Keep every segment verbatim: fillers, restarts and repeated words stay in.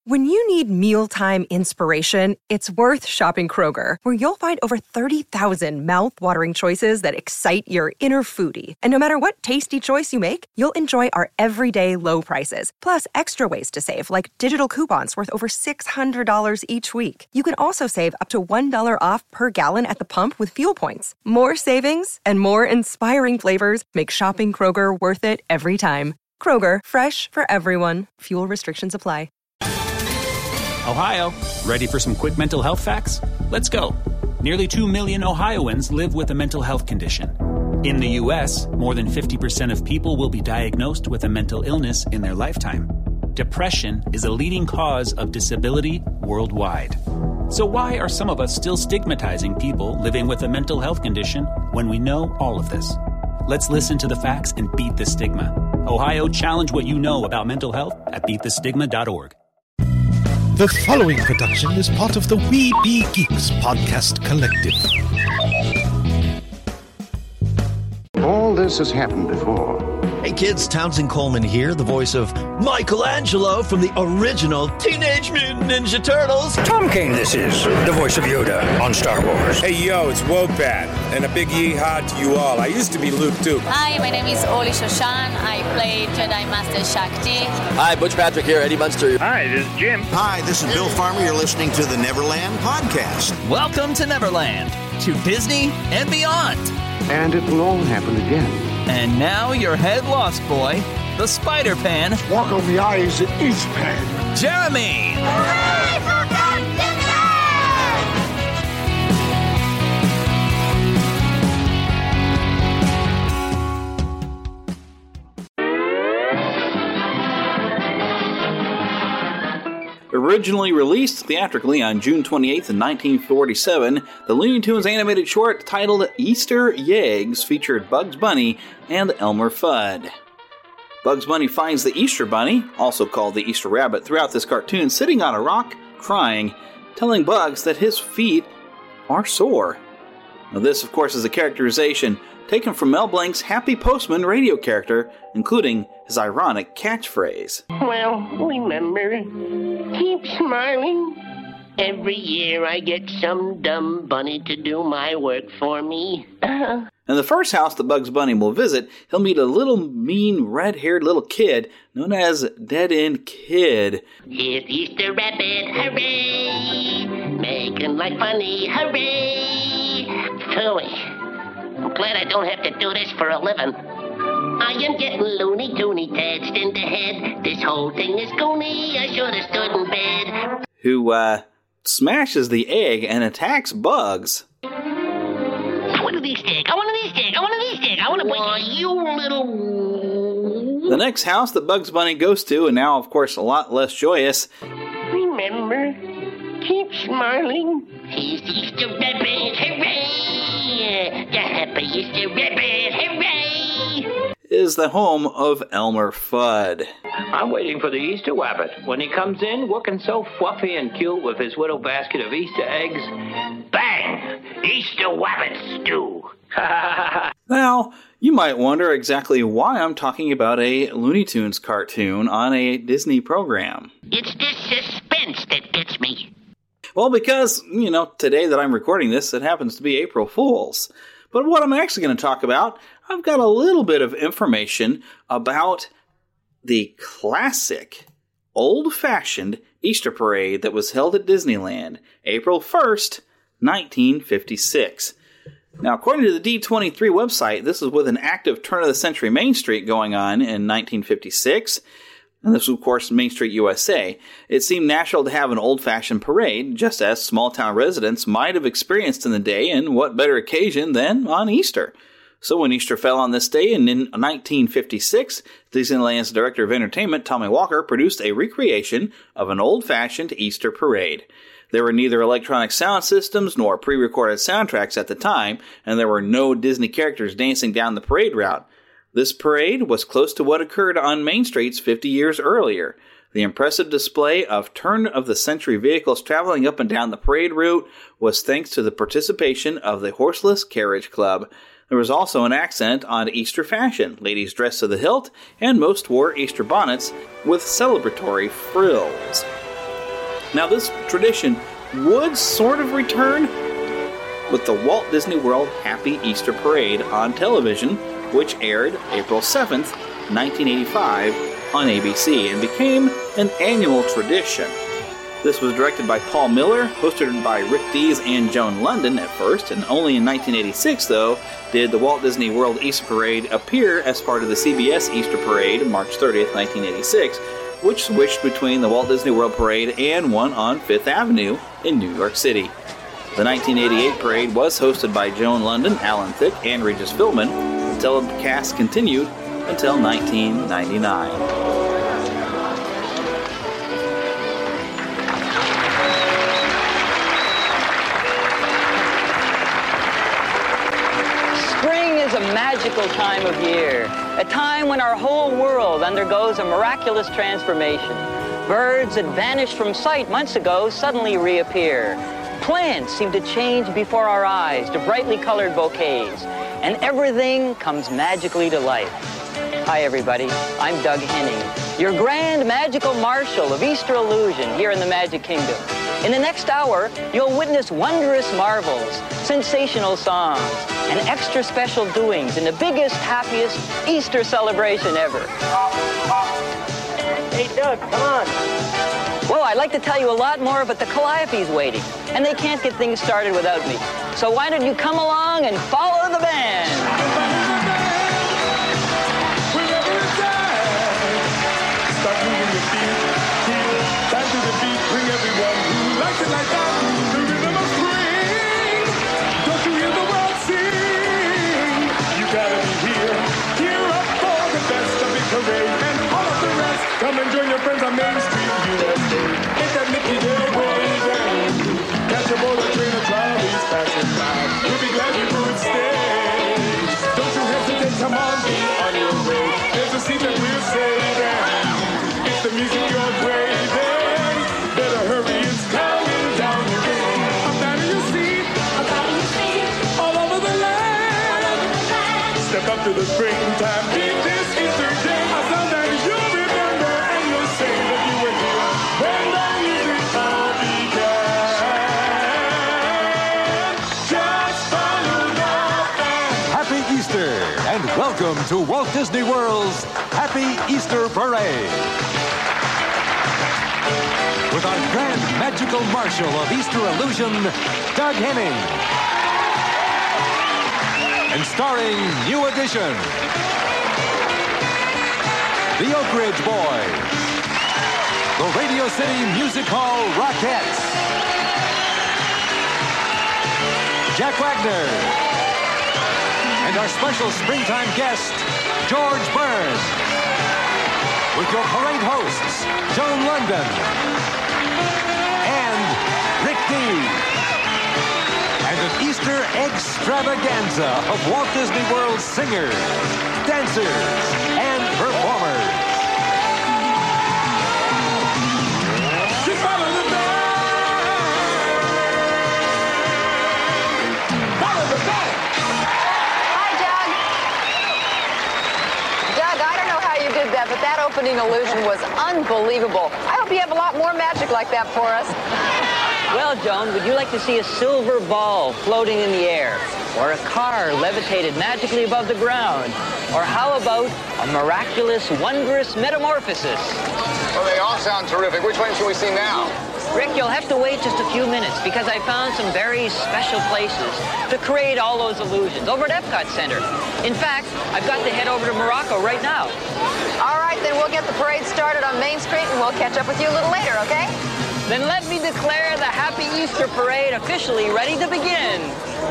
When you need mealtime inspiration, it's worth shopping Kroger, where you'll find over thirty thousand mouth-watering choices that excite your inner foodie. And no matter what tasty choice you make, you'll enjoy our everyday low prices, plus extra ways to save, like digital coupons worth over six hundred dollars each week. You can also save up to one dollar off per gallon at the pump with fuel points. More savings and more inspiring flavors make shopping Kroger worth it every time. Kroger, fresh for everyone. Fuel restrictions apply. Ohio, ready for some quick mental health facts? Let's go. Nearly two million Ohioans live with a mental health condition. In the U S, more than fifty percent of people will be diagnosed with a mental illness in their lifetime. Depression is a leading cause of disability worldwide. So why are some of us still stigmatizing people living with a mental health condition when we know all of this? Let's listen to the facts and beat the stigma. Ohio, challenge what you know about mental health at beat the stigma dot org. The following production is part of the We Be Geeks podcast collective. All this has happened before. Hey kids, Townsend Coleman here, the voice of Michelangelo from the original Teenage Mutant Ninja Turtles. Tom Kane this is, the voice of Yoda on Star Wars. Hey yo, it's Wopat, and a big yeehaw to you all. I used to be Luke too. Hi, my name is Oli Shoshan. I play Jedi Master Shakti. Hi, Butch Patrick here, Eddie Munster. Hi, this is Jim. Hi, this is Bill Farmer. You're listening to the Neverland Podcast. Welcome to Neverland, to Disney and beyond. And it will all happen again. And now your head lost boy, the Spider-Pan. Walk on the eyes at each pan. Jeremy. Hooray for Captain Originally released theatrically on June twenty-eighth, nineteen forty-seven, the Looney Tunes animated short titled Easter Yeggs featured Bugs Bunny and Elmer Fudd. Bugs Bunny finds the Easter Bunny, also called the Easter Rabbit, throughout this cartoon sitting on a rock, crying, telling Bugs that his feet are sore. Now this, of course, is a characterization taken from Mel Blanc's Happy Postman radio character, including his ironic catchphrase. Well, remember, keep smiling. Every year I get some dumb bunny to do my work for me. In the first house that Bugs Bunny will visit, he'll meet a little mean red-haired little kid known as Dead-End Kid. Here's Easter Rabbit, hooray! Making like funny, hooray! Phooey. I'm glad I don't have to do this for a living. I am getting loony toony tedged in the head. This whole thing is goony. I should have stood in bed. Who, uh, smashes the egg and attacks Bugs. I want a these egg. I want a these egg. I want a these egg. I want a... Why, you little... The next house that Bugs Bunny goes to, and now, of course, a lot less joyous. Remember, keep smiling. He's Easter Rabbit, hooray! The happy Easter Rabbit, hooray! Is the home of Elmer Fudd. I'm waiting for the Easter Rabbit. When he comes in, looking so fluffy and cute with his little basket of Easter eggs, bang! Easter Rabbit stew! Now, you might wonder exactly why I'm talking about a Looney Tunes cartoon on a Disney program. It's this suspense that gets me. Well, because, you know, today that I'm recording this, it happens to be April Fool's. But what I'm actually going to talk about, I've got a little bit of information about the classic, old-fashioned Easter parade that was held at Disneyland, April first, nineteen fifty-six. Now, according to the D twenty-three website, this is with an active turn-of-the-century Main Street going on in nineteen fifty-six. And this was, of course, Main Street, U S A. It seemed natural to have an old-fashioned parade, just as small-town residents might have experienced in the day, and what better occasion than on Easter. So when Easter fell on this day, and in nineteen fifty-six, Disneyland's Director of Entertainment, Tommy Walker, produced a recreation of an old-fashioned Easter parade. There were neither electronic sound systems nor pre-recorded soundtracks at the time, and there were no Disney characters dancing down the parade route. This parade was close to what occurred on Main Streets fifty years earlier. The impressive display of turn-of-the-century vehicles traveling up and down the parade route was thanks to the participation of the Horseless Carriage Club. There was also an accent on Easter fashion. Ladies dressed to the hilt, and most wore Easter bonnets with celebratory frills. Now, this tradition would sort of return with the Walt Disney World Happy Easter Parade on television, which aired April seventh, nineteen eighty-five on A B C and became an annual tradition. This was directed by Paul Miller, hosted by Rick Dees and Joan London at first, and only in nineteen eighty-six, though, did the Walt Disney World Easter Parade appear as part of the C B S Easter Parade on March thirtieth, nineteen eighty-six, which switched between the Walt Disney World Parade and one on Fifth Avenue in New York City. The nineteen eighty-eight parade was hosted by Joan London, Alan Thicke, and Regis Philbin. The telecast continued until nineteen ninety-nine. Is a magical time of year, a time when our whole world undergoes a miraculous transformation. Birds that vanished from sight months ago suddenly reappear. Plants seem to change before our eyes to brightly colored bouquets, and everything comes magically to life. Hi everybody, I'm Doug Henning, your grand magical marshal of Easter illusion here in the Magic Kingdom. In the next hour, you'll witness wondrous marvels, sensational songs, and extra special doings in the biggest, happiest Easter celebration ever. Hey, Doug, come on. Well, I'd like to tell you a lot more, but the Calliope's waiting, and they can't get things started without me. So why don't you come along and follow the band? Like that, the rhythm of spring. Don't you hear the world sing? You gotta be here, here up for the best of the parade and all of the rest. Come and join your friends on Main Street, U S A. It's that Mickey Dale waving. Catch a boat or train or trolleys passing by. We'll be glad you could stay. Don't you hesitate, come on, be on your way. There's a seat that we're saving. It's the music you're craving. Better hurry, it's coming. Step up to the springtime, beat this Easter day. A sound that you'll remember, and you'll say that you were here when the music all began. Just follow the band. Happy Easter, and welcome to Walt Disney World's Happy Easter Parade. With our grand magical marshal of Easter illusion, Doug Henning. And starring new addition, the Oak Ridge Boys, the Radio City Music Hall Rockettes, Jack Wagner, and our special springtime guest, George Burns, with your parade hosts, Joan London and Rick Dees. And an Easter extravaganza of Walt Disney World singers, dancers, and performers. Follow the band. Follow the band. Hi, Doug. Doug, I don't know how you did that, but that opening illusion was unbelievable. I hope you have a lot more magic like that for us. Well, Joan, would you like to see a silver ball floating in the air? Or a car levitated magically above the ground? Or how about a miraculous, wondrous metamorphosis? Well, they all sound terrific. Which one should we see now? Rick, you'll have to wait just a few minutes because I found some very special places to create all those illusions over at Epcot Center. In fact, I've got to head over to Morocco right now. All right, then we'll get the parade started on Main Street and we'll catch up with you a little later, okay? Then let me declare the Happy Easter Parade officially ready to begin.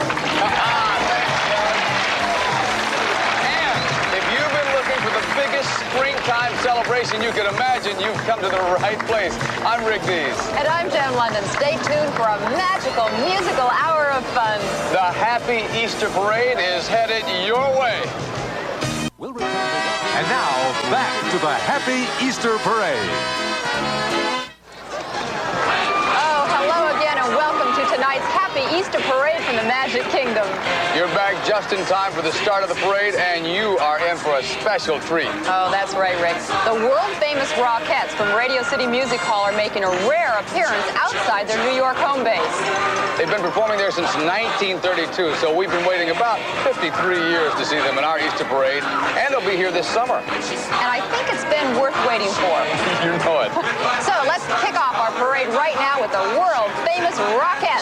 And if you've been looking for the biggest springtime celebration you can imagine, you've come to the right place. I'm Rick Dees. And I'm Joan London. Stay tuned for a magical musical hour of fun. The Happy Easter Parade is headed your way. We'll return to and now, back to the Happy Easter Parade. Welcome to tonight's Happy Easter parade from the Magic Kingdom. You're back just in time for the start of the parade, and you are in for a special treat. Oh, that's right, Rick. The world-famous Rockettes from Radio City Music Hall are making a rare appearance outside their New York home base. They've been performing there since nineteen thirty-two, so we've been waiting about fifty-three years to see them in our Easter parade, and they'll be here this summer. And I think it's been worth waiting for. You know it. So let's kick off our parade right now with the world-famous Rockettes.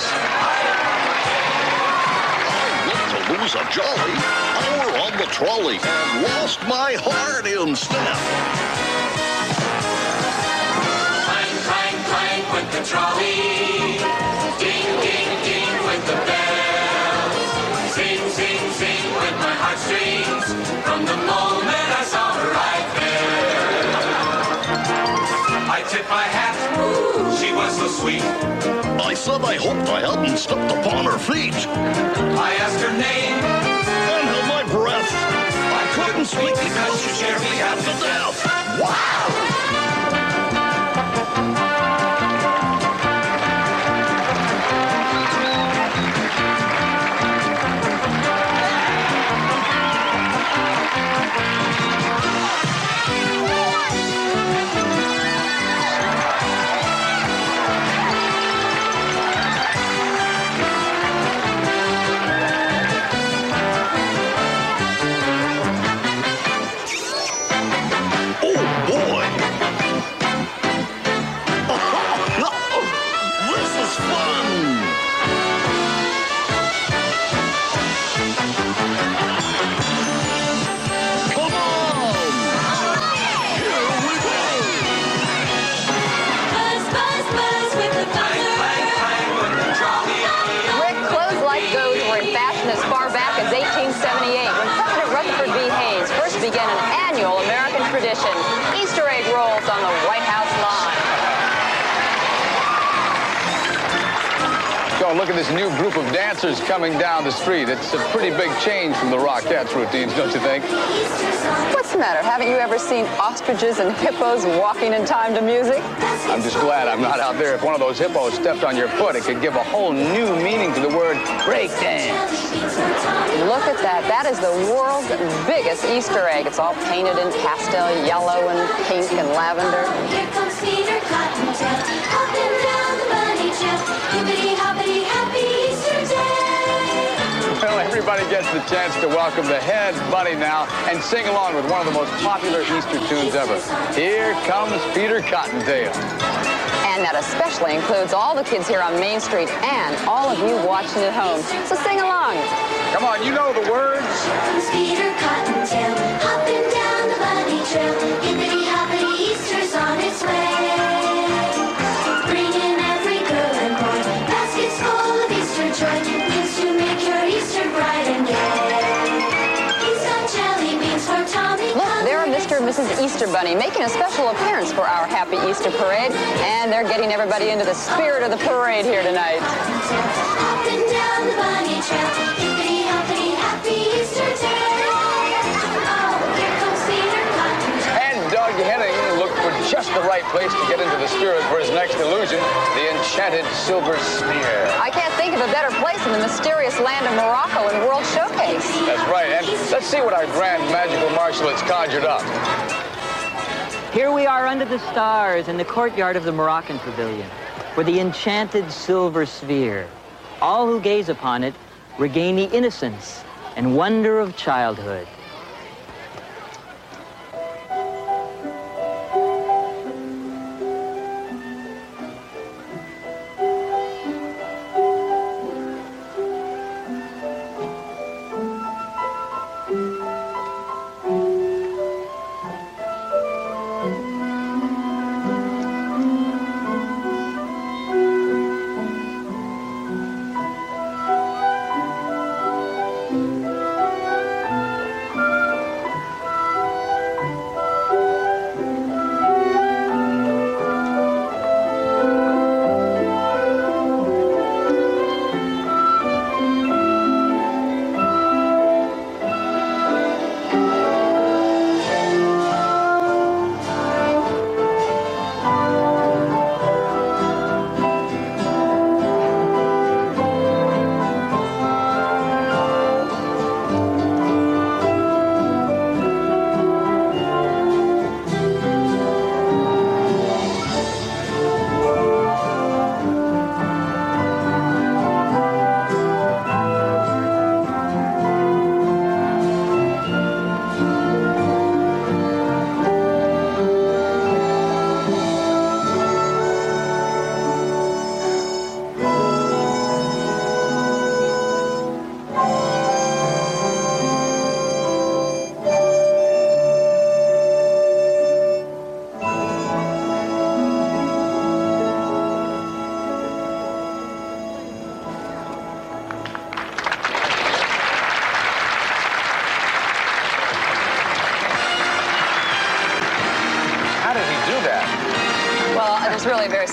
To lose a jolly, power on the trolley, and lost my heart in step. Clang, clang, clang with the trolley. Ding, ding, ding with the bell. Sing, sing, sing with my heartstrings. From the moment I saw her right there. I tipped my hat. She was so sweet. I said I hoped I hadn't stepped upon her feet. I asked her name and held my breath. I couldn't speak because she scared me half to death. Wow! Began an annual American tradition. Easter egg rolls on the White House lawn. Go look at this new group of dancers coming down the street. It's a pretty big change from the Rockettes routines, don't you think? What's the matter? Haven't you ever seen ostriches and hippos walking in time to music? I'm just glad I'm not out there. If one of those hippos stepped on your foot, it could give a whole new meaning to the word breakdance. Look at that. That is the world's biggest Easter egg. It's all painted in pastel yellow and pink and lavender. Here comes Peter Cottontail, hopping down the bunny trail. Hippity hoppity happy Easter day. Well, everybody gets the chance to welcome the head bunny now and sing along with one of the most popular Easter tunes ever. Here comes Peter Cottontail. And that especially includes all the kids here on Main Street and all of you watching at home. So sing along. Come on, you know the words. Peter Cottontail, hopping down the bunny trail. Hippity hoppity Easter's on its way. Bringing every girl and boy baskets full of Easter joy. News to make your Easter bright and gay. He's got jelly beans for Tommy. Look, there are Mister and Missus Easter Bunny making a special appearance for our Happy Easter Parade. And they're getting everybody into the spirit of the parade here tonight. Hopping down the bunny trail. Hippity hoppity happy Easter day. Oh, here comes Peter Cottontail. And Doug Henning looked for just the right place to get into the spirit for his next illusion, the enchanted silver sphere. I can't think of a better place than the mysterious land of Morocco and World Showcase. That's right, and let's see what our grand magical marshal has conjured up. Here we are under the stars in the courtyard of the Moroccan Pavilion, for the enchanted silver sphere. All who gaze upon it regain the innocence and wonder of childhood.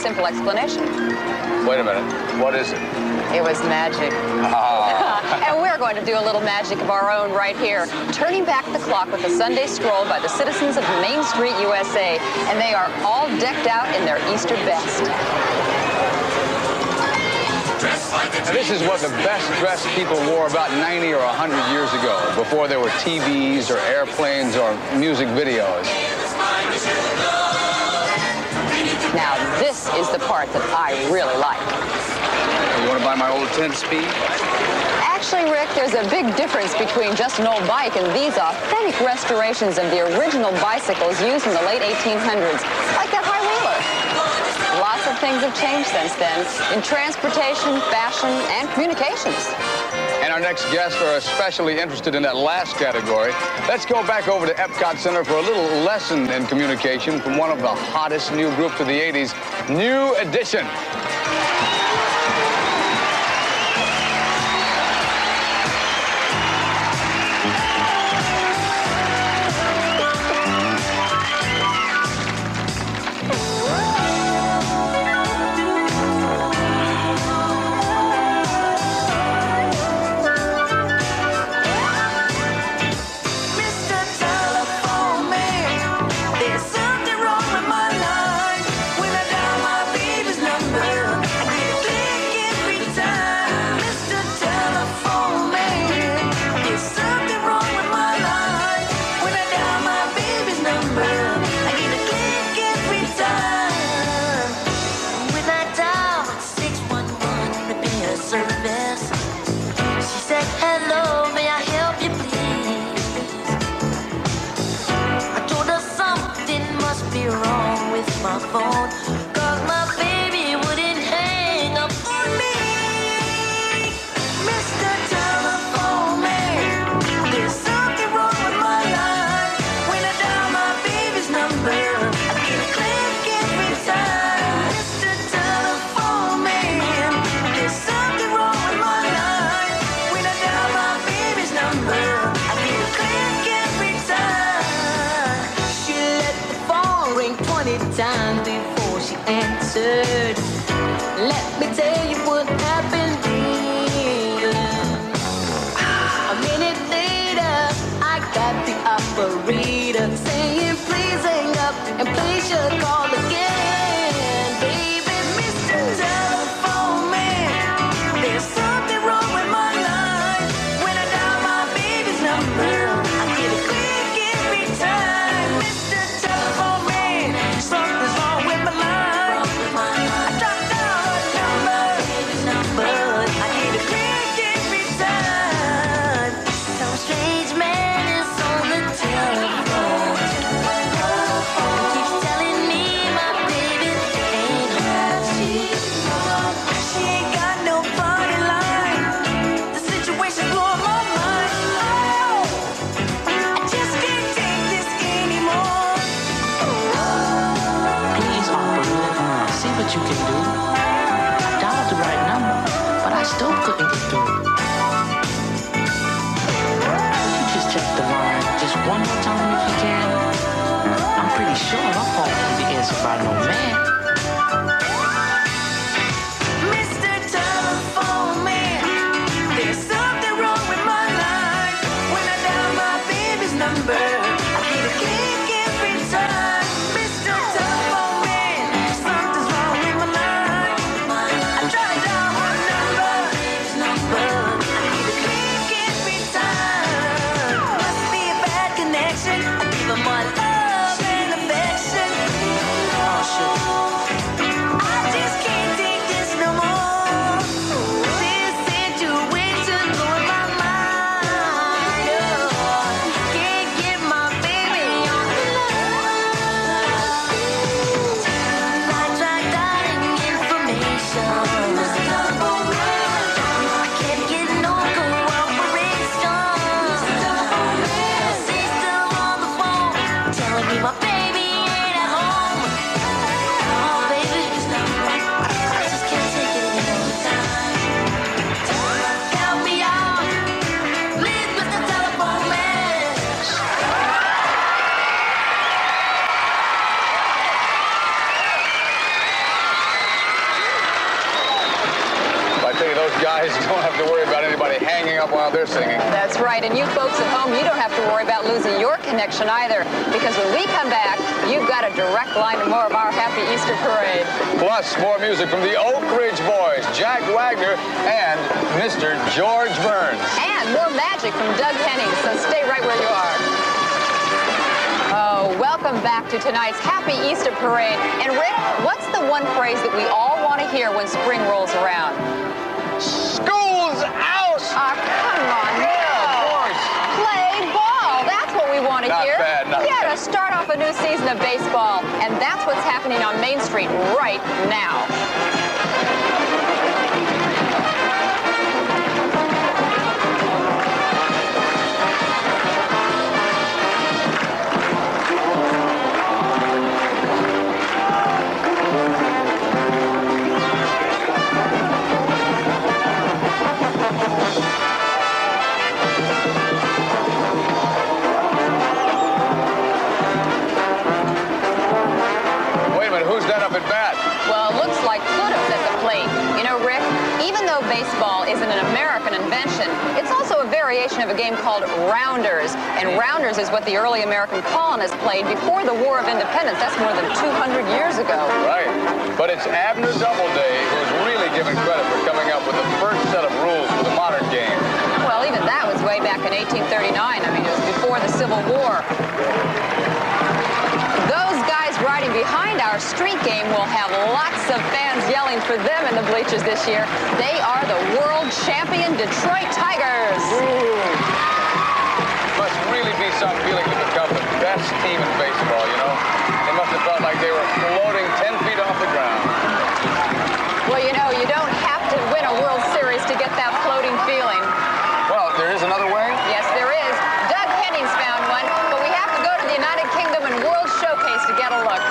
simple explanation. Wait a minute. What is it? It was magic. Ah. And we're going to do a little magic of our own right here. Turning back the clock with a Sunday stroll by the citizens of Main Street, U S A. And they are all decked out in their Easter best. And this is what the best-dressed people wore about ninety or one hundred years ago, before there were T Vs or airplanes or music videos. Now, this is the part that I really like. You want to buy my old ten-speed? Actually, Rick, there's a big difference between just an old bike and these authentic restorations of the original bicycles used in the late eighteen hundreds, like that high-wheeler. Lots of things have changed since then in transportation, fashion, and communications. And our next guests are especially interested in that last category. Let's go back over to Epcot Center for a little lesson in communication from one of the hottest new groups of the eighties, New Edition. My phone, cause my baby wouldn't hang up on me. Mister Telephone Man, there's something wrong with my line. When I dial my baby's number, I get a click every time. Mister Telephone Man, there's something wrong with my line. When I dial my baby's number, I get a click every time. She let the phone ring twenty times before she answered. Let me tell you what happened then. A minute later, I got the operator saying, please hang up and please your call again. Baby, Mister Telephone Man, there's something wrong with my line. When I dial my baby's number, I get a click every time. Mister Telephone Man, something's wrong with my line. I dropped down her number, but I get a click every time. Some strange man is on the telephone. Keeps telling me my baby ain't home. She ain't got no party line. The situation's blowing my mind. Oh, I just can't take this anymore. Please, operator, see what you can do. I dialed the right number, but I still couldn't get through. Could you just check the line just one more time if you can? I'm pretty sure my phone won't be answered by no man. Mister Telephone Man, there's something wrong with my line. When I dial my baby's number, I get a click every time. Mister Telephone Man, something's wrong with my line. I try to dial her number, but I get a click every time. Must be a bad connection. I give her my love and affection. Oh, shit. guys don't have to worry about anybody hanging up while they're singing. That's right, and you folks at home, you don't have to worry about losing your connection either, because when we come back, you've got a direct line to more of our Happy Easter Parade. Plus, more music from the Oak Ridge Boys, Jack Wagner, and Mister George Burns. And more magic from Doug Henning, so stay right where you are. Oh, welcome back to tonight's Happy Easter Parade. And Rick, what's the one phrase that we all want to hear when spring rolls around? School's out! Ah, come on. Yeah, of course. Play ball. That's what we want to Not hear. bad, not yeah, bad. to start off a new season of baseball. And that's what's happening on Main Street right now. Wait a minute, who's that up at bat? Well, it looks like Pluto's at the plate. You know, Rick, even though baseball isn't an American invention, it's also a variation of a game called rounders. And rounders is what the early American colonists played before the War of Independence. That's more than two hundred years ago. Right. But it's Abner Doubleday who's really given credit for coming up with the first set of rules for the modern game. Well, even that was way back in eighteen thirty-nine. I mean, it was before the Civil War. Those guys riding behind our street game will have lots of fans yelling for them in the bleachers this year. They are the world champion Detroit Tigers. Ooh. Must really be some feeling to become the best team in baseball, you know? They must have felt like they were floating ten feet off the ground. Well, you know, you don't have to win a World Series to get that floating feeling. Well, there is another way? Yes, there is. Doug Henning's found one, but we have to go to the United Kingdom and World Showcase to get a look.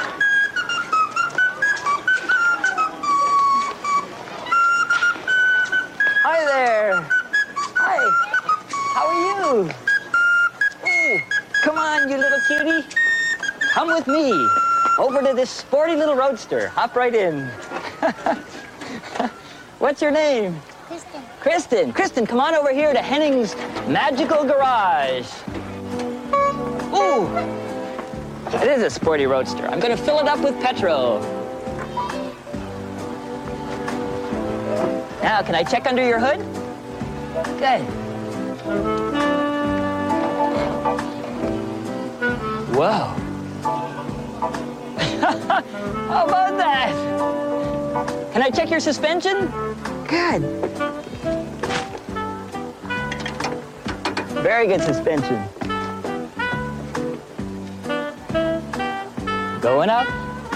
Hi there. Hi. How are you? Ooh, come on, you little cutie. Come with me over to this sporty little roadster. Hop right in. What's your name? Kristen. Kristen. Kristen, come on over here to Henning's Magical Garage. Ooh. It is a sporty roadster. I'm going to fill it up with petrol. Now, can I check under your hood? Good. Whoa. How about that? Can I check your suspension? Good. Very good suspension. Going up.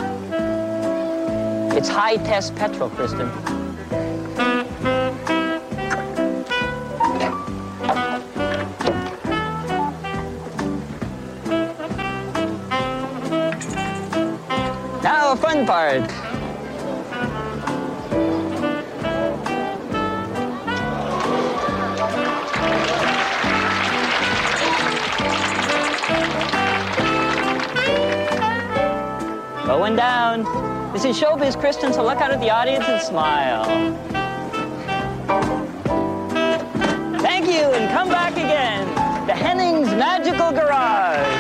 It's high-test petrol, Kristen. Now, a fun part. Going down. This is showbiz, Kristen, so look out at the audience and smile. Thank you, and come back again. The Henning's Magical Garage.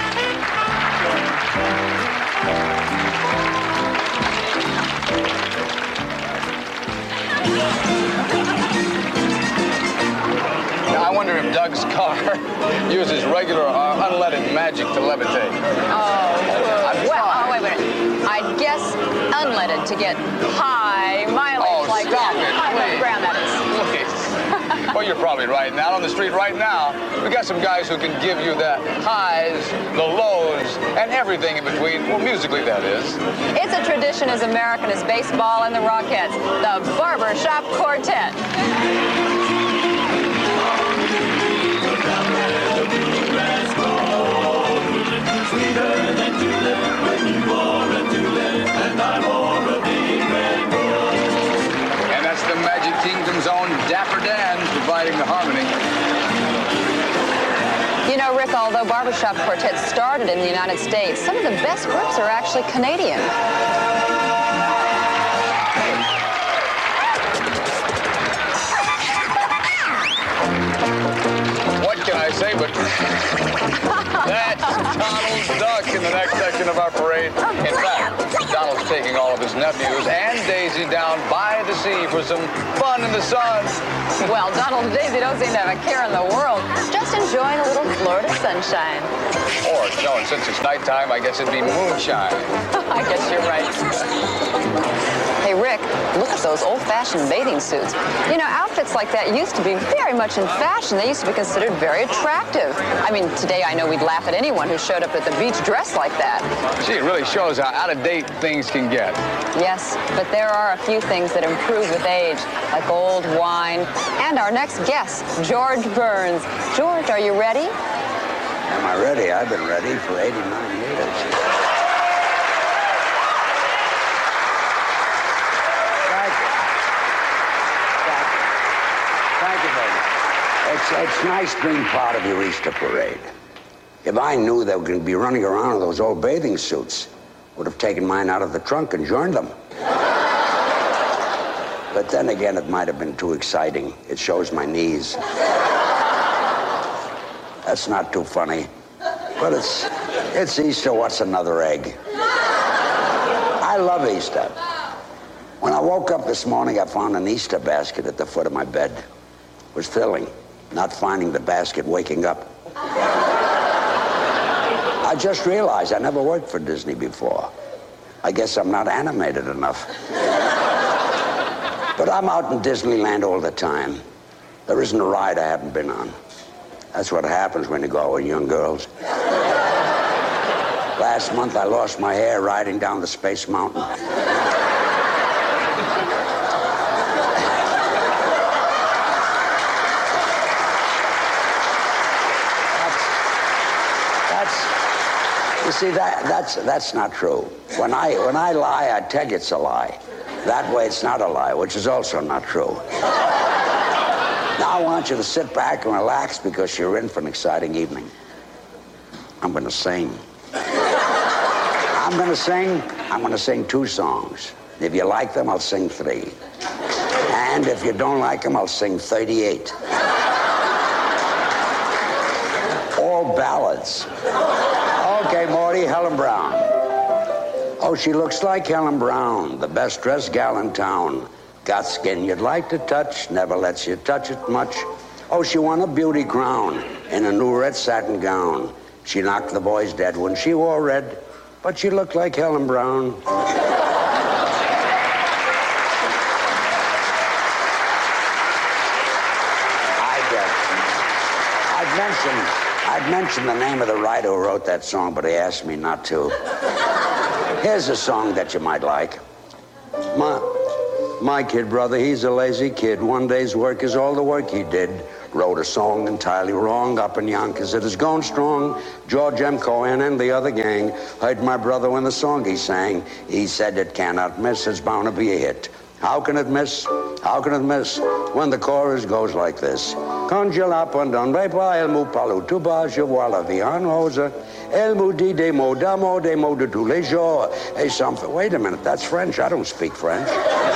Now, I wonder if Doug's car uses regular uh, unleaded magic to levitate. Oh, well, oh, wait, wait. I'd guess unleaded to get high mileage Oh, like stop that. it, High above please. ground, that is. Please. Well, you're probably right. And out on the street right now, we got some guys who can give you the highs, the lows, and everything in between. Well, musically, that is. It's a tradition as American as baseball and the Rockettes, the Barbershop Quartet. And that's the Magic Kingdom's own Dapper Dan providing the harmony. You know, Rick, although Barbershop Quartet started in the United States, some of the best groups are actually Canadian. Muse and Daisy down by the sea for some fun in the sun. Well, Donald and Daisy don't seem to have a care in the world. Just enjoying a little Florida sunshine. Or, no, and since it's nighttime, I guess it'd be moonshine. I guess you're right. Hey, Rick, look at those old-fashioned bathing suits. You know, outfits like that used to be very much in fashion. They used to be considered very attractive. I mean, today I know we'd laugh at anyone who showed up at the beach dressed like that. Gee, it really shows how out-of-date things can get. Yes, but there are a few things that improve with age, like old wine. And our next guest, George Burns. George, are you ready? Am I ready? I've been ready for eighty-nine years. It's, it's nice being part of your Easter parade. If I knew they were going to be running around in those old bathing suits, I would have taken mine out of the trunk and joined them. But then again, it might have been too exciting. It shows my knees. That's not too funny. But it's, it's Easter, what's another egg? I love Easter. When I woke up this morning, I found an Easter basket at the foot of my bed. It was filling. Not finding the basket, waking up. I just realized I never worked for Disney before. I guess I'm not animated enough. But I'm out in Disneyland all the time. There isn't a ride I haven't been on. That's what happens when you go out with young girls. Last month, I lost my hair riding down the Space Mountain. You see, that, that's, that's not true. When I, when I lie, I tell you it's a lie. That way it's not a lie, which is also not true. Now I want you to sit back and relax because you're in for an exciting evening. I'm going to sing. I'm going to sing, I'm going to sing two songs. If you like them, I'll sing three. And if you don't like them, I'll sing thirty-eight. All ballads. Okay, Morty, Helen Brown. Oh, she looks like Helen Brown, the best dressed gal in town. Got skin you'd like to touch, never lets you touch it much. Oh, she won a beauty crown in a new red satin gown. She knocked the boys dead when she wore red, but she looked like Helen Brown. I'd, uh, I'd mentioned... I'd mentioned the name of the writer who wrote that song, but he asked me not to. Here's a song that you might like. My, my kid brother, he's a lazy kid. One day's work is all the work he did. Wrote a song entirely wrong up in Yonkers. It is going strong. George M. Cohen and the other gang heard my brother when the song he sang. He said it cannot miss, it's bound to be a hit. How can it miss? How can it miss when the chorus goes like this? Congela pendant repa el mu palu tuba je vois la vie en rose. El mu dit des mots d'amour, des mots de tous les jours. Hey, something. Wait a minute, that's French. I don't speak French.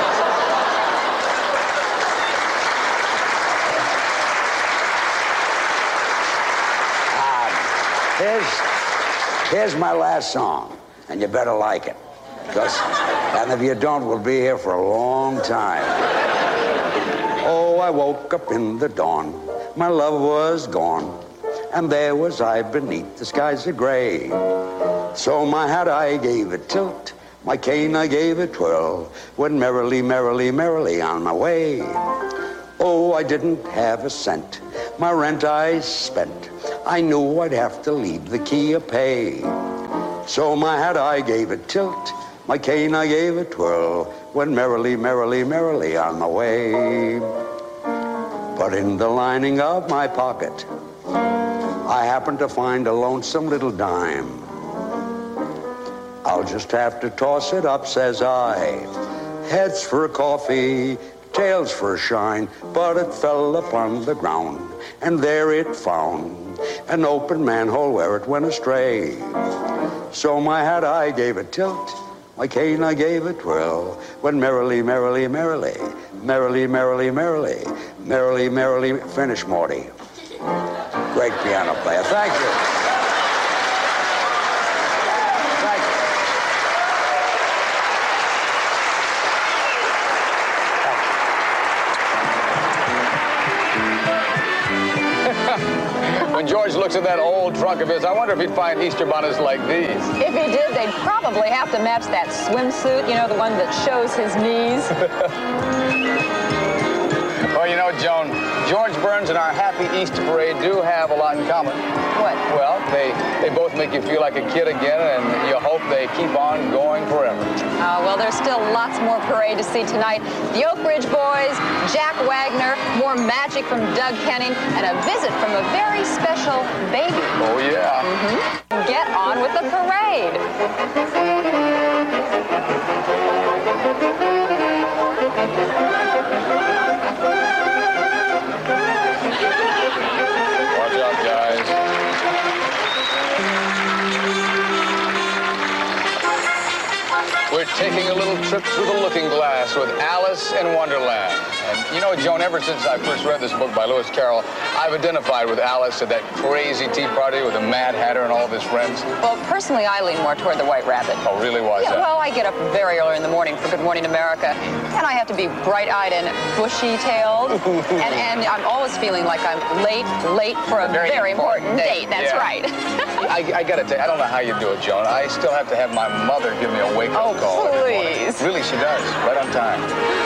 uh, here's, here's my last song, and you better like it. Because, and if you don't, we'll be here for a long time. Oh, I woke up in the dawn. My love was gone. And there was I beneath the skies of gray. So my hat I gave a tilt. My cane I gave a twirl. Went merrily, merrily, merrily on my way. Oh, I didn't have a cent. My rent I spent. I knew I'd have to leave the key a pay. So my hat I gave a tilt. My cane I gave a twirl, went merrily, merrily, merrily on my way. But in the lining of my pocket, I happened to find a lonesome little dime. I'll just have to toss it up, says I. Heads for coffee, tails for shine, but it fell upon the ground, and there it found an open manhole where it went astray. So my hat I gave a tilt. My cane I gave a twirl, went merrily, merrily, merrily, merrily, merrily, merrily, merrily, merrily, finish, Morty. Great piano player. Thank you. Thank you. When George looks at that old trunk of his, I wonder if he'd find Easter bonnets like these. If he did, they'd probably have to match that swimsuit, you know, the one that shows his knees. Well, you know, Joan, George Burns and our Happy Easter Parade do have a lot in common. What? Well, they, they both make you feel like a kid again, and you hope they keep on going forever. Uh, well, there's still lots more parade to see tonight. The Oak Ridge Boys, Jack Wagner, more magic from Doug Kenning, and a visit from a very special baby. Oh, yeah. Mm-hmm. Get on with the parade. Watch out, guys. We're taking a little trip through the looking glass with Alice in Wonderland. And you know, Joan, ever since I first read this book by Lewis Carroll, I've identified with Alice at that crazy tea party with the Mad Hatter and all of his friends. Well, personally, I lean more toward the White Rabbit. Oh, really? Why is Yeah, that? well, I get up very early in the morning for Good Morning America, and I have to be bright-eyed and bushy-tailed, and, and I'm always feeling like I'm late, late for a very, very important, important date. That's Yeah. right. I, I gotta tell you, I don't know how you do it, Joan. I still have to have my mother give me a wake-up Oh, call every morning. please. Really, she does. Right on time.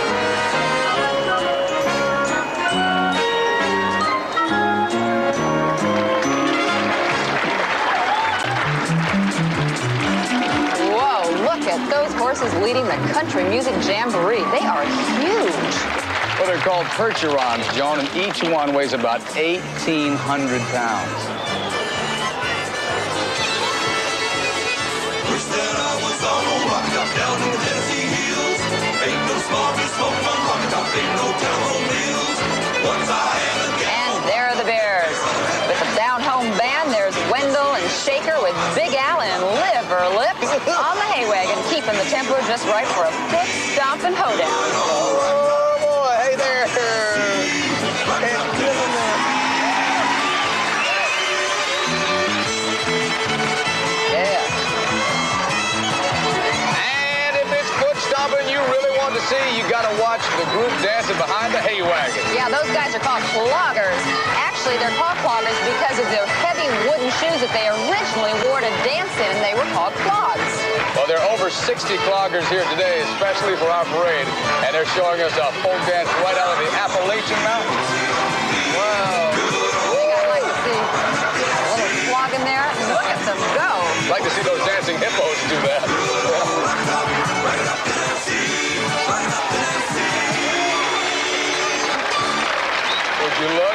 Whoa, look at those horses leading the country music jamboree. They are huge. Well, they're called Percherons, Joan, and each one weighs about eighteen hundred pounds. Wish that I was on a rock top down in the Tennessee hills. Ain't no smog and smoke on rock top, ain't no telephone bills. Once I had a gal. And there are the Bears. With the down-home band, there's Wendell and Shaker with Big Al and Liver Lips on the hay wagon, keeping the tempo just right for a foot-stomping hoedown. Oh, boy. Hey there. Yeah. And if it's foot stomping you really want to see, you got to watch the group dancing behind the hay wagon. Yeah, those guys are called cloggers. Actually, they're called cloggers because of the heavy wooden shoes that they originally wore to dance in, and they were called clogs. Well, there are over sixty cloggers here today, especially for our parade, and they're showing us a folk dance right out of the Appalachian Mountains. Wow. I think I'd like to see a little clogging there. Look at them go. I'd like to see those dancing hippos do that. Would you look?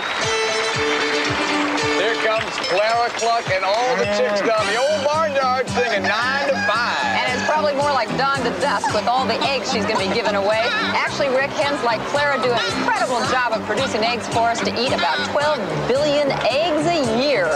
Here comes Clara Cluck and all the chicks down the old barnyard singing nine to five. And it's probably more like dawn to dusk with all the eggs she's going to be giving away. Actually, Rick, hens like Clara do an incredible job of producing eggs for us to eat, about twelve billion eggs a year.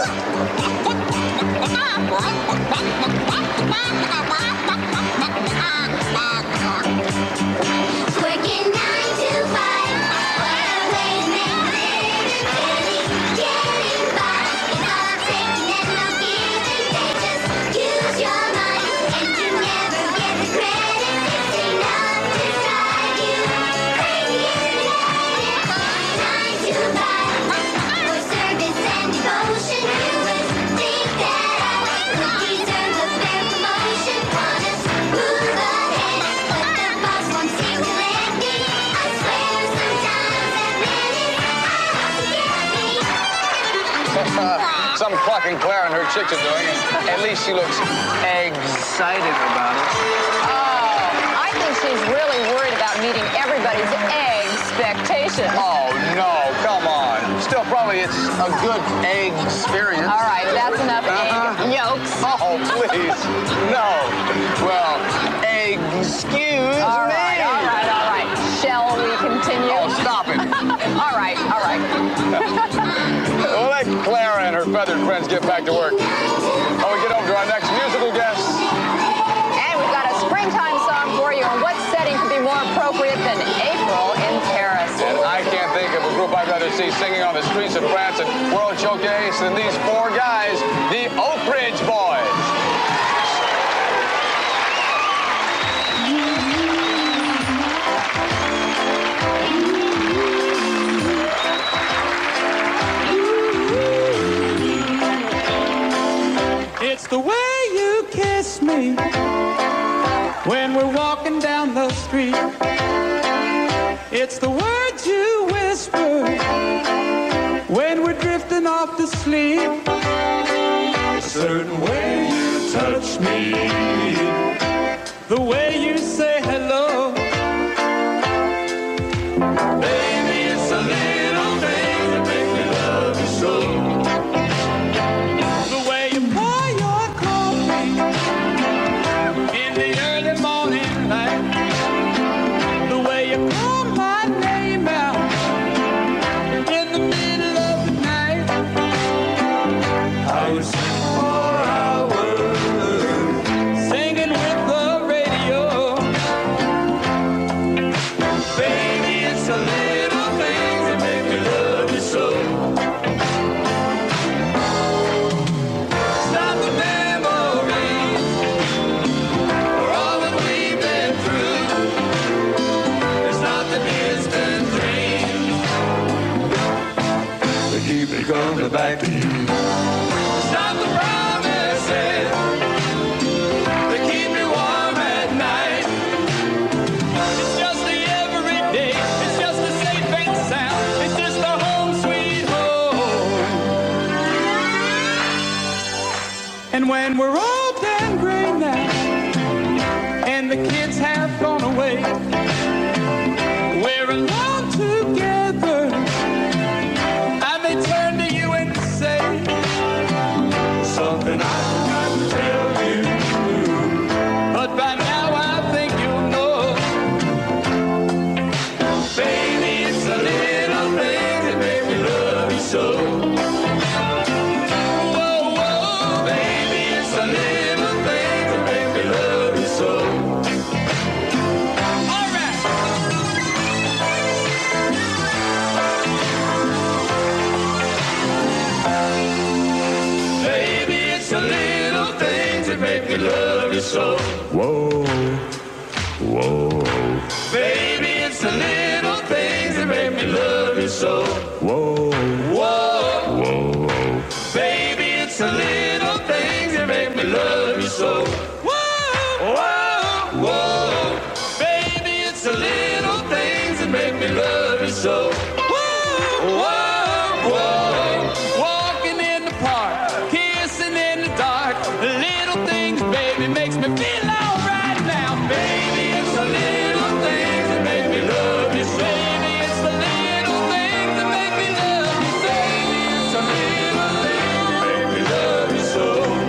Working nine to five. What a way to make a living. Barely getting by. It's all taking and no giving. They just use your money and you never get the credit. It's enough to drive you crazy. Nine to five. For service and devotion, you would think that I would deserve a fair promotion. Wanna move ahead, but the boss won't seem to let me. I swear sometimes that man is out to get me. Some clucking Clara and her chicks are doing, and at least she looks excited about it. Oh, I think she's really worried about meeting everybody's expectations. Oh, no, come on. Still, probably it's a good egg experience. All right, that's enough Uh-huh. egg yolks. Oh, please. No. Well, excuse All me. right, all right, all right. Shall we continue? Oh, stop it. all right, all right. Well, let Clara and her feathered friends get back to work. While we get over to our next musical guest. And we've got a springtime song for you. And what setting could be more appropriate than April in Paris? And I can't think of a group I'd rather see singing on the streets of France at World Showcase than these four guys, the Oak Ridge Boys. It's the words you whisper when we're drifting off to sleep. A certain way you touch me, the way you say hello. Baby, it's a little thing that makes me love you so. The way you pour your coffee in the early morning light. The way you call my name out in the middle of the night. I was sitting for hours singing with the radio. Baby, it's the little things that make me love you so. It's not the memories or all that we've been through. It's not the distant dreams that keep me coming back to you. It's not the promises that keep me warm at night. It's just the everyday. It's just the safe and sound. It's just the home sweet home. And when we're old and gray now, and the kids have gone away, we're alone together. I may turn to you and say something I forgot to tell you, but by now I think you'll know. Baby, it's the little things that make me love you so. Whoa, whoa, baby, it's the little things that make me love you so. All right. Baby, it's the little things that make me love you so. Whoa, whoa, Baby, it's the little things that make me love you so. whoa, Whoa, whoa. baby, it's the little things that make me love you so. Whoa, whoa, whoa, baby, it's the little things that make me love you so. Whoa, whoa, whoa, walking in the park, kissing in the dark, the little things, baby, makes me feel alright now. Baby, it's the little things that make me love you so. Baby, it's the little things that make me love you so. Baby, it's the little things that make me love you so.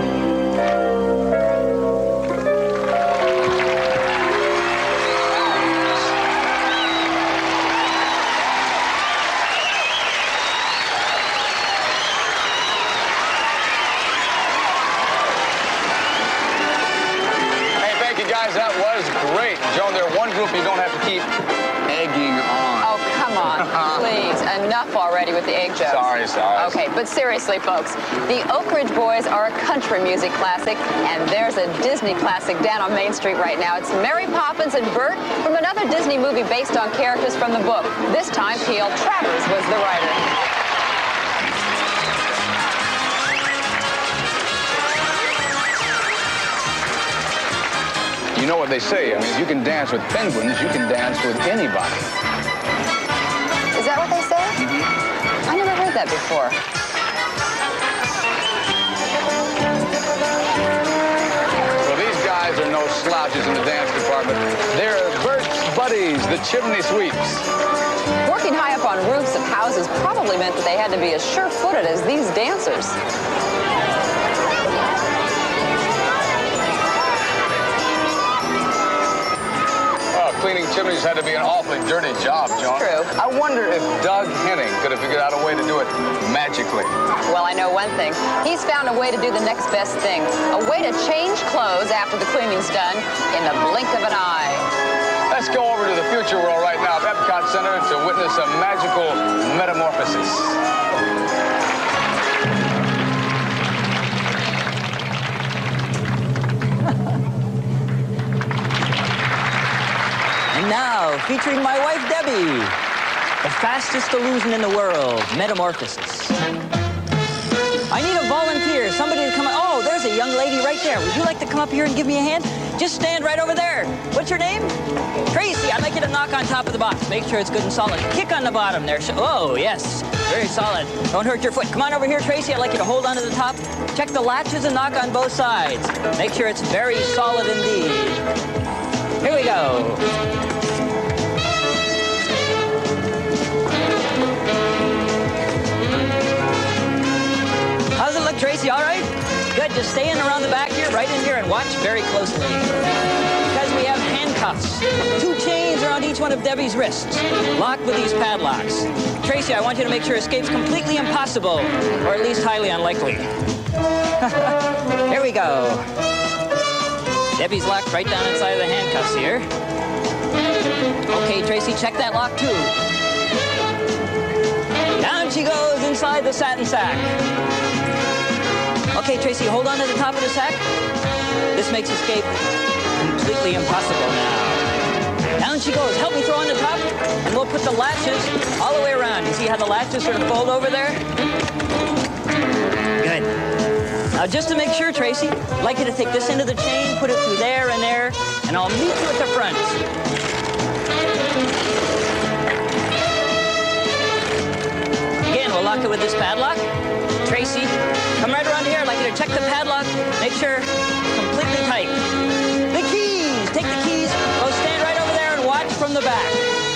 Hey, thank you guys. That was great. Joan, they're one group you don't have to keep egging on. Oh, come on, please. Enough already with the egg jokes. Sorry, sorry. Okay, but seriously, folks, the Oak Ridge Boys are a country music classic, and there's a Disney classic down on Main Street right now. It's Mary Poppins and Bert from another Disney movie based on characters from the book. This time, P L Travers was the writer. You know what they say. I mean, if you can dance with penguins, you can dance with anybody. Is that what they say? Mm-hmm. I never heard that before. Well, these guys are no slouches in the dance department. They're Bert's buddies, the Chimney Sweeps. Working high up on roofs of houses probably meant that they had to be as sure-footed as these dancers. Oh, cleaning chimneys had to be an awfully dirty job, John. True. I wonder if Doug Henning could have figured out a way to do it magically. Well, I know one thing. He's found a way to do the next best thing. A way to change clothes after the cleaning's done in the blink of an eye. Let's go over to the future world right now at Epcot Center to witness a magical metamorphosis. And now, featuring my wife, Debbie, the fastest illusion in the world, metamorphosis. I need a volunteer, somebody to come. Oh, there's a Okay, young lady right there. Would you like to come up here and give me a hand? Just stand right over there. What's your name? Tracy. I'd like you to knock on top of the box. Make sure it's good and solid. Kick on the bottom there. Oh, yes. Very solid. Don't hurt your foot. Come on over here, Tracy. I'd like you to hold on to the top. Check the latches and knock on both sides. Make sure it's very solid indeed. Here we go. How's it look, Tracy? All right? Good. Just stay in around the back here, right in here, and watch very closely. Because we have handcuffs. Two chains around each one of Debbie's wrists, locked with these padlocks. Tracy, I want you to make sure escape's completely impossible, or at least highly unlikely. Here we go. Debbie's locked right down inside of the handcuffs here. Okay, Tracy, check that lock, too. Down she goes inside the satin sack. Okay, Tracy, hold on to the top of the sack. This makes escape completely impossible now. Down she goes. Help me throw on the top, and we'll put the latches all the way around. You see how the latches sort of fold over there? Good. Now, just to make sure, Tracy, I'd like you to take this end of the chain, put it through there and there, and I'll meet you at the front. Again, we'll lock it with this padlock. Tracy, come right around here. I'd like you to check the padlock. Make sure it's completely tight. The keys. Take the keys. Go stand right over there and watch from the back.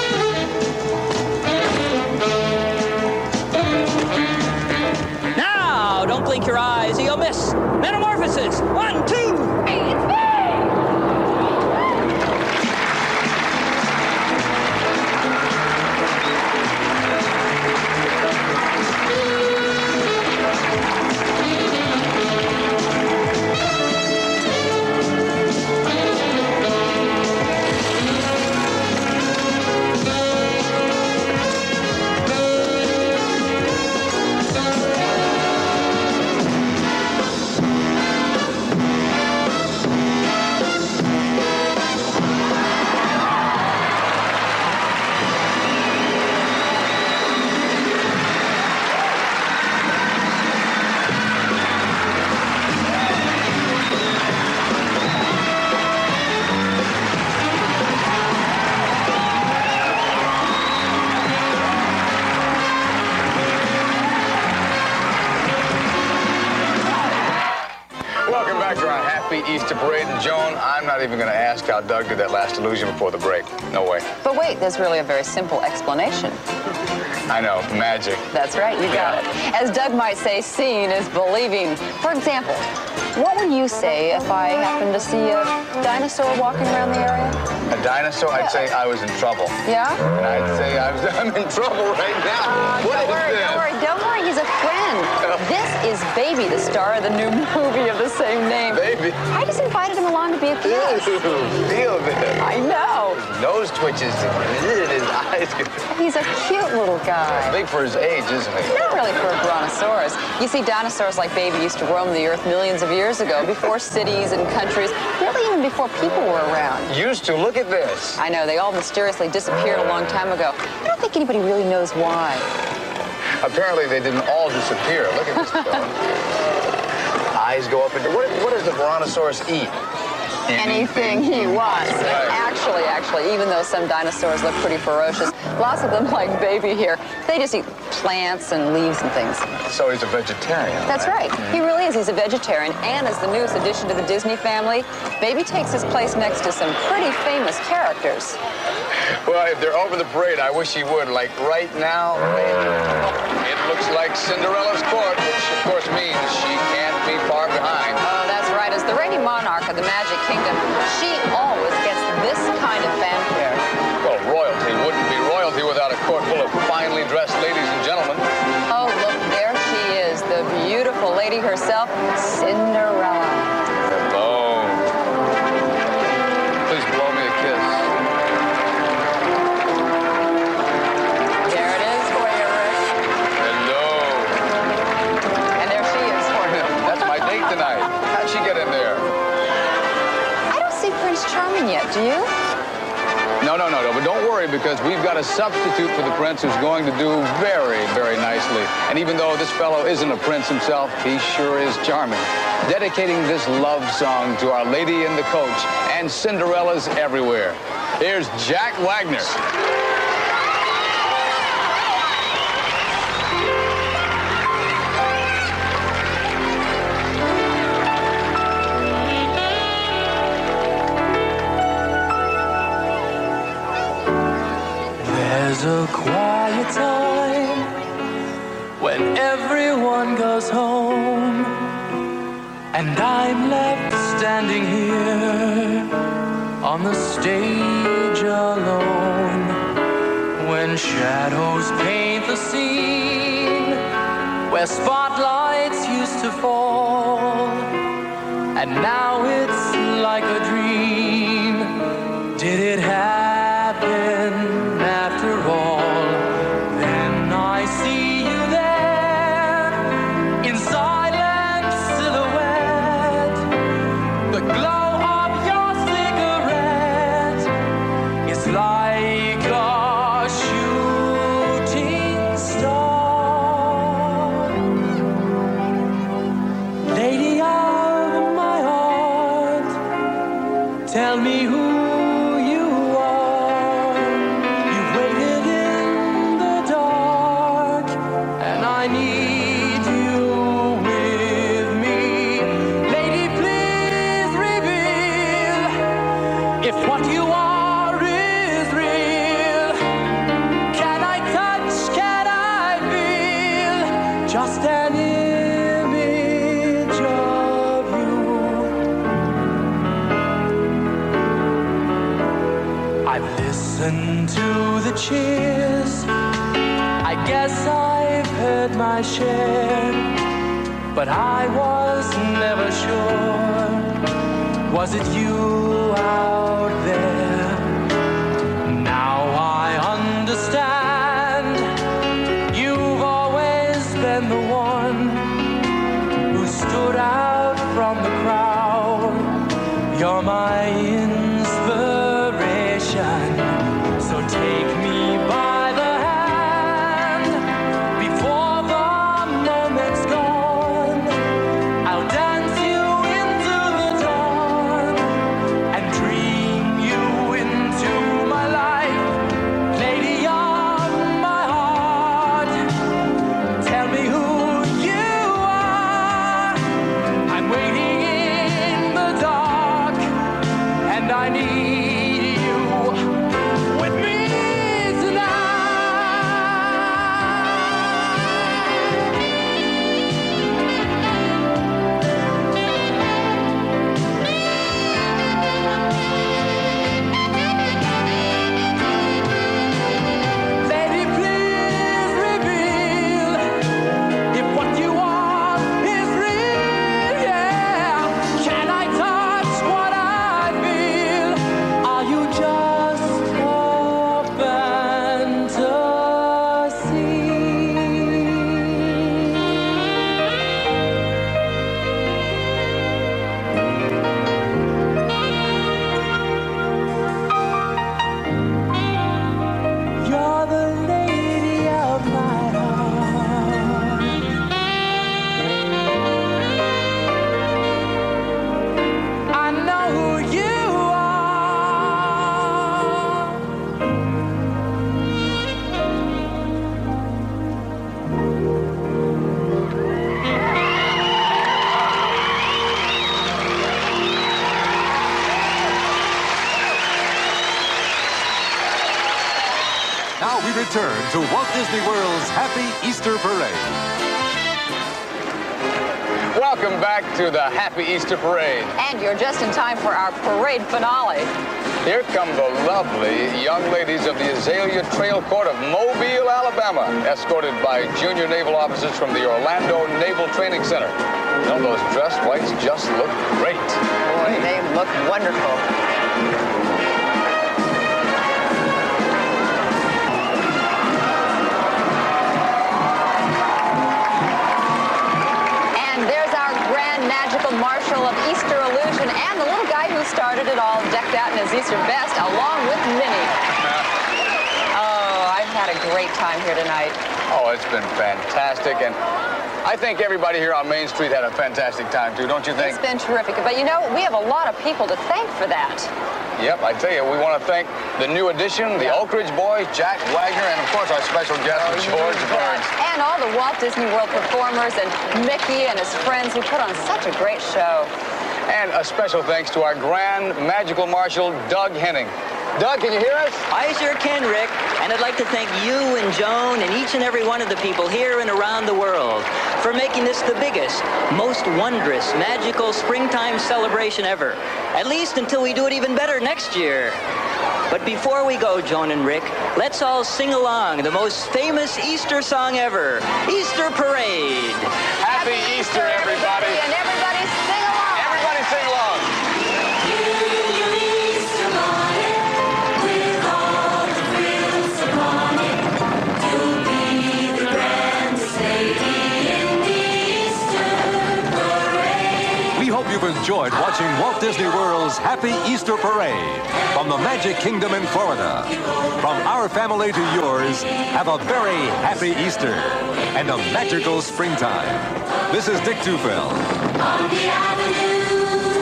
Now, don't blink your eyes or you'll miss. Metamorphosis. One, two. Hey, it's me. Easter Parade, and Joan, I'm not even going to ask how Doug did that last illusion before the break. No way. But wait, there's really a very simple explanation. I know, magic. That's right, you got Yeah. it. As Doug might say, seeing is believing. For example, what would you say if I happened to see a dinosaur walking around the area? A dinosaur? I'd say I was in trouble. Yeah? And I'd say I was, I'm in trouble right now. Uh, What don't is worry, this? don't worry, don't worry, he's a friend. This is Baby, the star of the new movie of the same name. Baby? I just invited him along to be a guest. Ew, feel this. I know. His nose twitches and his eyes get... He's a cute little guy. Big for his age, isn't he? Not really for a brontosaurus. You see, dinosaurs like Baby used to roam the earth millions of years ago, before cities and countries, really even before people were around. Used to. Look at this. I know, they all mysteriously disappeared a long time ago. I don't think anybody really knows why. Apparently they didn't all disappear. Look at this stuff. Eyes go up into... What, what does the brontosaurus eat? Anything he wants. Right. Actually, actually, even though some dinosaurs look pretty ferocious, lots of them, like Baby here, they just eat plants and leaves and things. So he's a vegetarian. That's right. He really is. He's a vegetarian, and as the newest addition to the Disney family, Baby takes his place next to some pretty famous characters. Well, if they're over the parade, I wish he would. Like right now, it looks like Cinderella's court, which of course means she can't be far behind. Oh, that's right. As the reigning monarch of the Magic Kingdom, she always gets this kind of fanfare. Well, royalty wouldn't be royalty without a court full of finely dressed ladies and gentlemen. Oh, look, there she is, the beautiful lady herself, Cinderella. Hello. Please blow me a kiss. There it is for you, Rick. Hello. And there she is for you. That's my date tonight. How'd she get in there? I don't see Prince Charming yet, do you? No, no, no, no. But don't worry, because we've got a substitute for the prince who's going to do very, very nicely. And even though this fellow isn't a prince himself, he sure is charming. Dedicating this love song to Our Lady in the Coach and Cinderellas everywhere. Here's Jack Wagner. There's a quiet time when everyone goes home, and I'm left standing here on the stage alone. When shadows paint the scene where spotlights used to fall, and now it's like a dream. Did it happen after all? Then I see you there in silent silhouette. The glow of your cigarette is like a shooting star. Lady of my heart, tell me who just an image of you. I've listened to the cheers, I guess I've heard my share, but I was never sure, was it you out there? Now I understand. The one who stood out from the crowd. You're my inspiration, so take me by the hand before the moment's gone. I'll dance you into the dawn and dream you into my life. Lady of my heart, tell me who you are. I'm waiting in the dark, and I need you with me Baby, please reveal if what you are is real, yeah. Can I touch what I feel? Are you just a fantasy? You're the lady of my heart. I know who you are. Now we return to Walt Disney World's Happy Easter Parade. Welcome back to the Happy Easter Parade. And you're just in time for our parade finale. Here come the lovely young ladies of the Azalea Trail Court of Mobile, Alabama, escorted by junior naval officers from the Orlando Naval Training Center. You know, those dressed whites just look great. Boy, they look wonderful. And there's our grand magical marshal of Easter illusion and the little guy who started it all, decked out in his Easter vest, along with Minnie. had a great time here tonight. Oh, it's been fantastic. And I think everybody here on Main Street had a fantastic time, too, don't you think? It's been terrific. But you know, we have a lot of people to thank for that. Yep, I tell you, we want to thank the New Edition, the Oak Ridge Boys, Jack Wagner, and of course our special guest, Oh, George Burns. And all the Walt Disney World performers and Mickey and his friends who put on such a great show. And a special thanks to our Grand Magical Marshal, Doug Henning. Doug, can you hear us? I sure can, Rick. And I'd like to thank you and Joan and each and every one of the people here and around the world for making this the biggest, most wondrous, magical springtime celebration ever. At least until we do it even better next year. But before we go, Joan and Rick, let's all sing along the most famous Easter song ever, Easter Parade. Happy, Happy Easter, everybody. And everybody sing along. Everybody sing along. You've enjoyed watching Walt Disney World's Happy Easter Parade from the Magic Kingdom in Florida. From our family to yours, have a very happy Easter and a magical springtime. This is Dick Tufeld. On the avenue,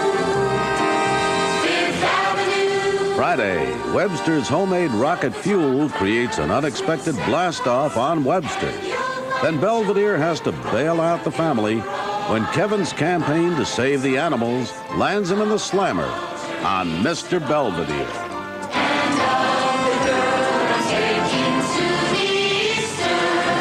Fifth Avenue. Friday, Webster's homemade rocket fuel creates an unexpected blast-off on Webster. Then Belvedere has to bail out the family when Kevin's campaign to save the animals lands him in the slammer on Mister Belvedere. And all the girls taken to the Easter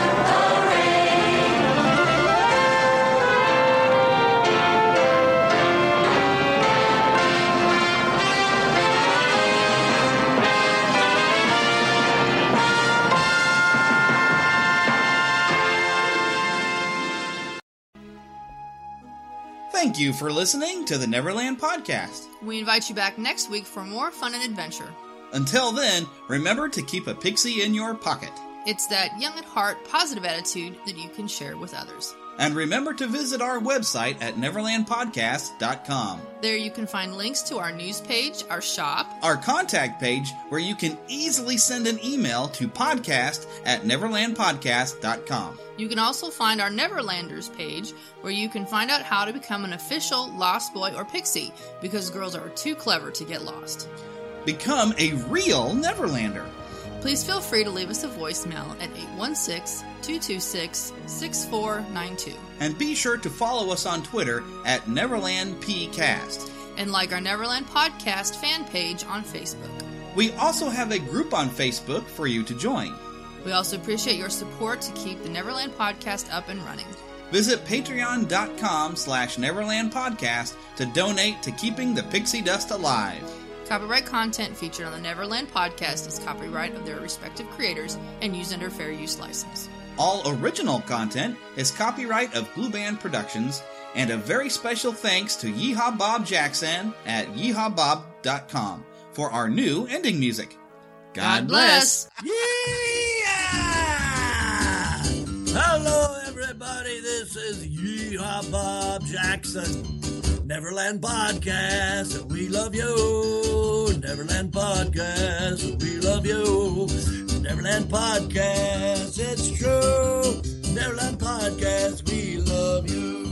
Thank you for listening to the Neverland Podcast. We invite you back next week for more fun and adventure. Until then, remember to keep a pixie in your pocket. It's that young at heart, positive attitude that you can share with others. And remember to visit our website at neverland podcast dot com. There you can find links to our news page, our shop, our contact page, where you can easily send an email to podcast at neverland podcast dot com. You can also find our Neverlanders page, where you can find out how to become an official Lost Boy or Pixie, because girls are too clever to get lost. Become a real Neverlander. Please feel free to leave us a voicemail at eight one six, two two six, six four nine two. And be sure to follow us on Twitter at Neverland P Cast. And like our Neverland Podcast fan page on Facebook. We also have a group on Facebook for you to join. We also appreciate your support to keep the Neverland Podcast up and running. Visit patreon.com slash Neverland Podcast to donate to keeping the pixie dust alive. Copyright content featured on the Neverland Podcast is copyright of their respective creators and used under fair use license. All original content is copyright of Blue Band Productions, and a very special thanks to Yeehaw Bob Jackson at yeehaw bob dot com for our new ending music. God, God bless! Yeah! Hello, everybody. This is Yeehaw Bob Jackson. Neverland Podcast, we love you. Neverland Podcast, we love you. Neverland Podcast, it's true. Neverland Podcast, we love you.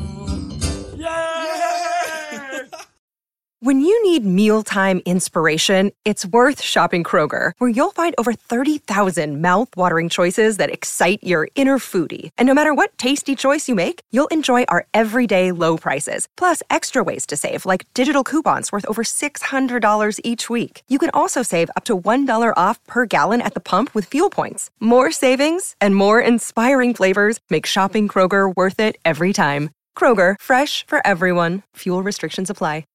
Yeah! When you need mealtime inspiration, it's worth shopping Kroger, where you'll find over thirty thousand mouth-watering choices that excite your inner foodie. And no matter what tasty choice you make, you'll enjoy our everyday low prices, plus extra ways to save, like digital coupons worth over six hundred dollars each week. You can also save up to one dollar off per gallon at the pump with fuel points. More savings and more inspiring flavors make shopping Kroger worth it every time. Kroger, fresh for everyone. Fuel restrictions apply.